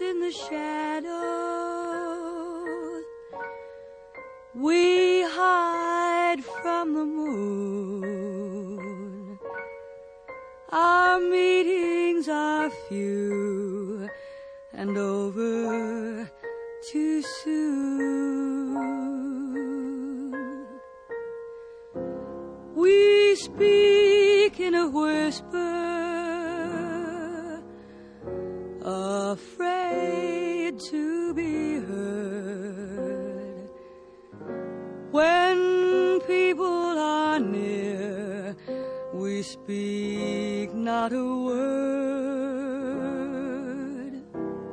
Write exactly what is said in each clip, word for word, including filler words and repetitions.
in the shadows. We hide from the moon. Our meetings are few and over too soon. We speak in a whisper, afraid to be heard. When people are near, we speak not a word.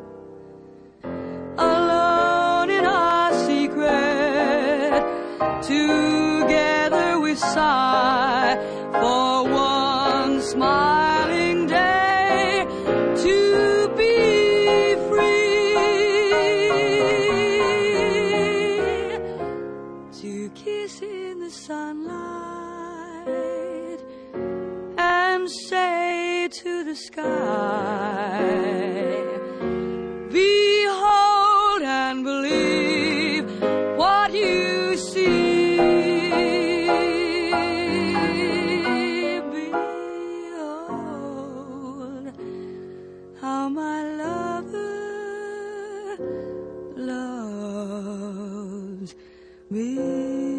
Alone in our secret, together we sigh for one smiling day to be free, to kiss in the sunlight and say to the sky, behold and believe what you see. Behold how my lover loves me.